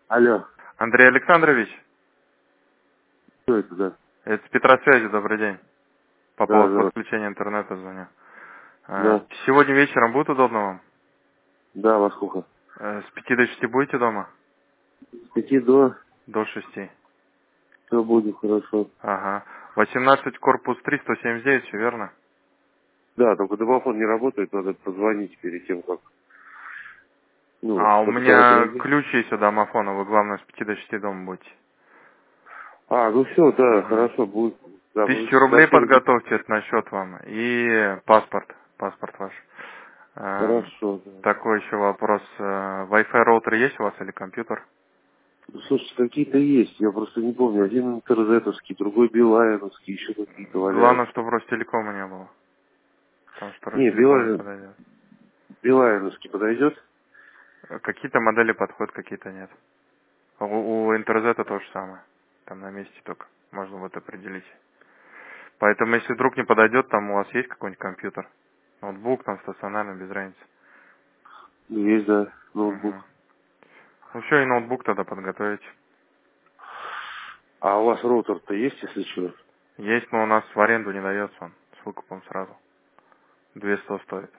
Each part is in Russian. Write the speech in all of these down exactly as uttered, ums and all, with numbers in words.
Алло. Андрей Александрович, Что это, да? это с Петросвязи, добрый день. По Да, поводу да. подключения интернета звоню. Э, Да. Сегодня вечером будет удобно вам? Да, во сколько? Э, С пяти до шести будете дома? С пяти до, До шести. все будет хорошо. Ага. восемнадцать, корпус три, сто семьдесят девять, все верно? Да, только домофон не работает, надо позвонить перед тем, как... Ну, А у кто-то кого-то меня найдет. ключ есть у домофона, вы главное с пяти до шести дома будете. А, ну все, да, Угу. хорошо, будет. Да, вы Тысячу рублей сообщение. подготовьте, это на счет вам. И паспорт, паспорт ваш. Эм, Хорошо, да. Такой еще вопрос. Э, Wi-Fi роутер есть у вас или компьютер? Ну, слушайте, какие-то есть, я просто не помню. Один интернетовский, другой билайновский, еще какие-то Главное, валяются. чтобы Ростелекома не было. Потому что Не, Ростелеком не билайн, подойдет. билайновский подойдет? Э, Какие-то модели подходят, какие-то нет. У, у Интерзета то же самое. Там на месте только можно вот определить. Поэтому, если вдруг не подойдет, там у вас есть какой-нибудь компьютер? Ноутбук, там стационарный, без разницы. Ну, есть, да, Угу. ноутбук. Ну все, и ноутбук тогда подготовить. А у вас роутер-то есть, если что? Есть, но у нас в аренду не дается он. С выкупом сразу. двести стоит.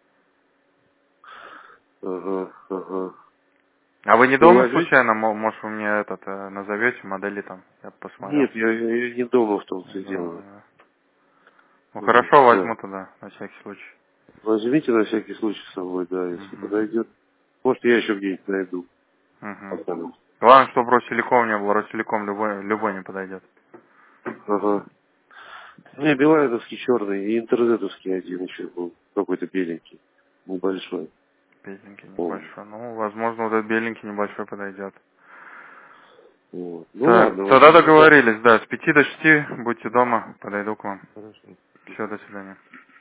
Ага, ага. А вы не Ну, дома возьмите. случайно? Мо- Может, вы мне этот э, назовете модели там? Я бы посмотрел. Нет, я, я- я не дома в том-то и дело. Да. Ну Вот, хорошо, да. возьму тогда, на всякий случай. Возьмите на всякий случай с собой, да, если Угу. подойдет. Может, я еще где-нибудь найду. Угу. Останусь. Главное, чтобы Ростелеком не было. Ростелеком любой, любой не подойдет. Ага. Не, билайновский черный и интернетовский один еще был. Какой-то беленький. Небольшой. Беленький Помню. небольшой. Ну, возможно, вот этот беленький небольшой подойдет. Вот. Ну Так, ладно, тогда возьмите. договорились, да. С пяти до шести будьте дома, подойду к вам. Хорошо. Все, до свидания.